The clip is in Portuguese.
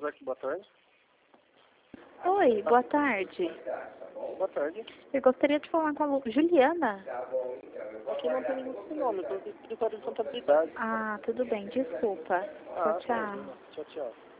Sozaki, boa tarde. Oi, boa tarde. Boa tarde. Eu gostaria de falar com a Juliana. Aqui não tem nenhum esse nome, eu estou no escritório de contabilidade. Ah, tudo bem, desculpa. Tchau, tchau. Tchau, tchau.